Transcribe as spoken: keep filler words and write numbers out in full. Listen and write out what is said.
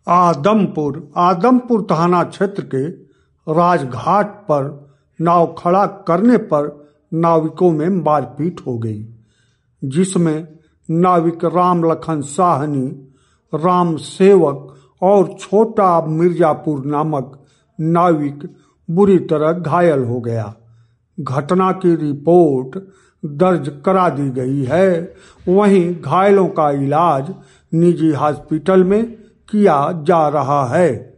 आदमपुर आदमपुर थाना क्षेत्र के राजघाट पर नाव खड़ा करने पर नाविकों में मारपीट हो गई, जिसमें नाविक राम लखन साहनी, राम सेवक और छोटा मिर्जापुर नामक नाविक बुरी तरह घायल हो गया। घटना की रिपोर्ट दर्ज करा दी गई है। वहीं घायलों का इलाज निजी हॉस्पिटल में किया जा रहा है।